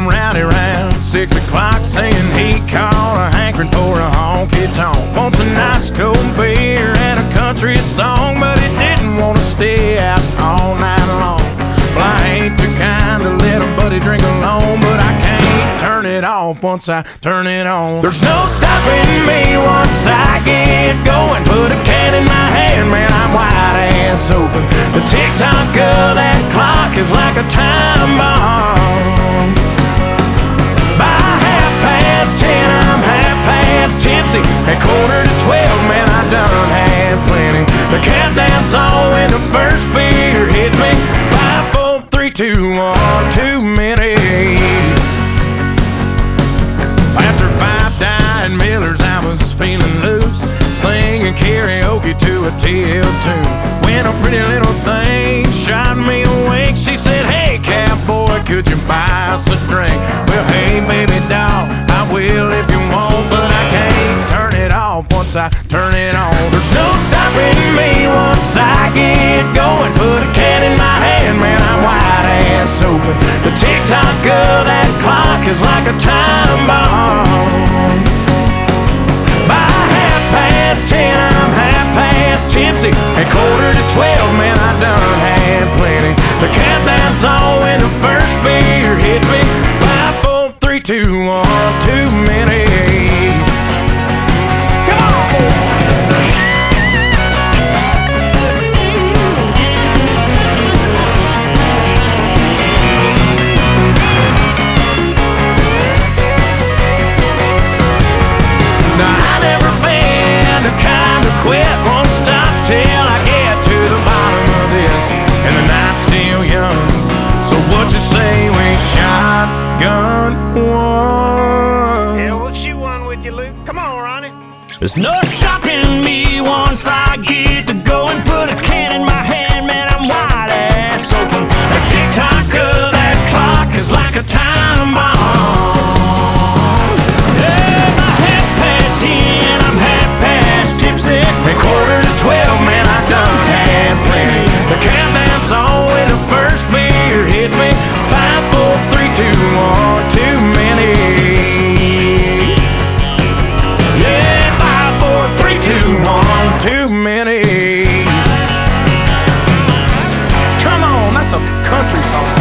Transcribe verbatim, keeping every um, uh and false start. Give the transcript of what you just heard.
getting rowdy round six o'clock, saying he caught a hankering for a honky tonk. Wants a nice cold beer and a country song, but he didn't want to stay out all night long. Well, I ain't too kind to let a buddy drink alone, but I can't turn it off once I turn it on. There's no stopping me once I get going. Put a can in my hand, man, I'm wide ass open. The tick-tock of that clock is like a time bomb. By half past ten, I'm half past tipsy. At quarter to twelve, man, I done had plenty. The countdown's on when the first beer hits me. Five, four, three, two, one, too many. After five dying Millers, I was feeling loose, singing karaoke to a T L tune. When a pretty little thing shot me awake, she said, "Hey, cowboy, could you buy us a drink?" Well, hey, baby doll, I will if you want, but I can't turn it off once I turn it on. There's no stopping me once I get going. Put a can in my hand, man, I'm wide ass open. The tick-tock of that clock is like a time bomb. By half past ten, I'm half past tipsy. At quarter to twelve, man, I done had plenty. The countdown's on when the first beer hits me. Five, four, three, two, one, too many. Come on! Quit, won't stop till I get to the bottom of this, and the night's still young. So what you say we shotgun one? Yeah, we'll shoot one with you, Luke. Come on, Ronnie. There's no stopping me once I get to go and put a can in my hand, man, I'm wide ass open. The tick-tock of that clock is like a time bomb. Yeah, by half past ten, I'm half past tipsy. At quarter to twelve, man, I done had plenty. The countdown's on when the first beer hits me. Five, four, three, two, one, too many. Yeah, five, four, three, two, one, too many. Come on, that's a country song.